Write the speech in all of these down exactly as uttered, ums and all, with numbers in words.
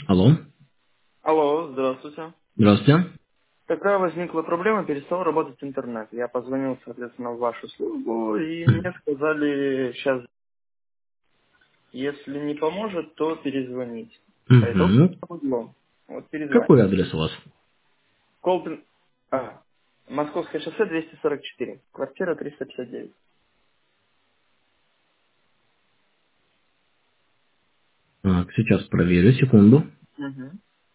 Алло. Алло, здравствуйте. Здравствуйте. Такая возникла проблема, перестал работать интернет. Я позвонил, соответственно, в вашу службу, и мне сказали, сейчас, если не поможет, то перезвонить. По итогу Угу. помогло. Вот Какой перезваниваю. адрес у вас? Колпин... А, Московское шоссе двести сорок четыре, квартира триста пятьдесят девять. Так, сейчас проверю, секунду. Угу.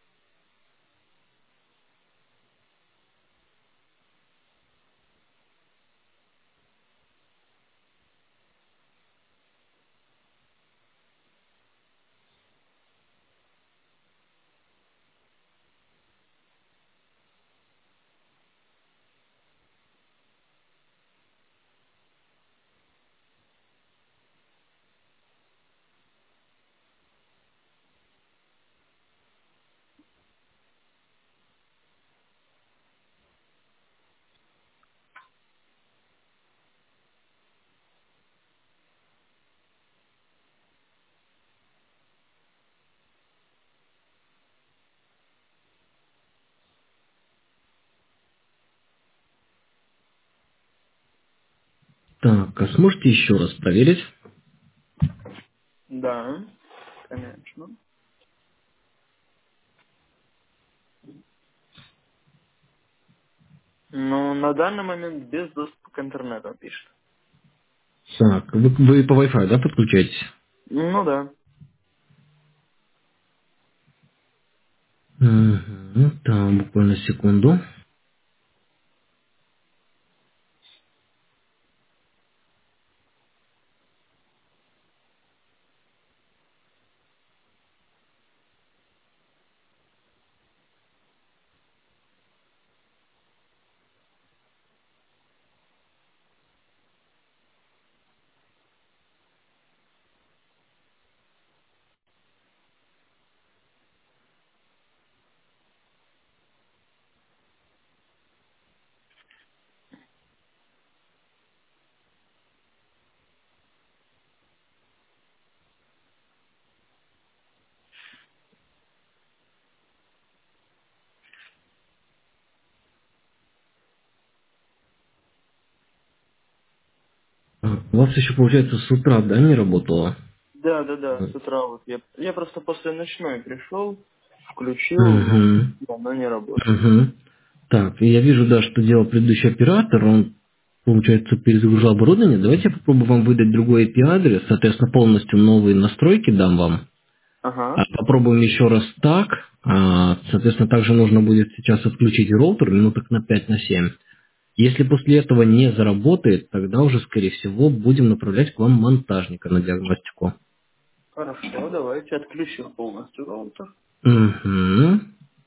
Так, а сможете еще раз проверить? Да, конечно. Но на данный момент без доступа к интернету пишет. Так, вы, вы по Wi-Fi, да, подключаетесь? Ну да. Угу. Так, буквально секунду. Так, у вас еще, получается, с утра, да, не работало? Да, да, да, с утра вот я, я просто после ночной пришел, включил, но Угу. оно не работает. Угу. Так, и я вижу, да, что делал предыдущий оператор, он, получается, перезагружал оборудование. Давайте я попробую вам выдать другой I P-адрес, соответственно, полностью новые настройки дам вам. Ага, А, Попробуем еще раз так. А, Соответственно, также нужно будет сейчас отключить роутер минуток на пять на семь. Если после этого не заработает, тогда уже, скорее всего, будем направлять к вам монтажника на диагностику. хорошо, давайте отключим полностью роутер. Угу.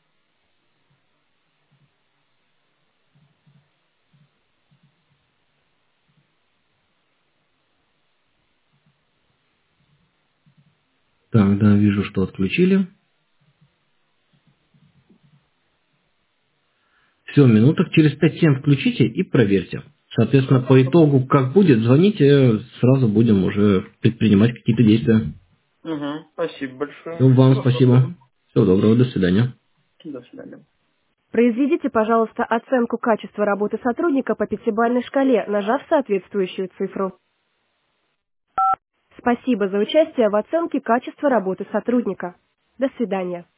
Так, да, вижу, что отключили. Все, минуток через пять семь включите и проверьте. Соответственно, по Хорошо. итогу, как будет, звоните, сразу будем уже предпринимать какие-то действия. Угу, спасибо Все, большое. вам Всего спасибо. доброго. Всего доброго, до свидания. До свидания. Произведите, пожалуйста, оценку качества работы сотрудника по пятибалльной шкале, нажав соответствующую цифру. Спасибо за участие в оценке качества работы сотрудника. До свидания.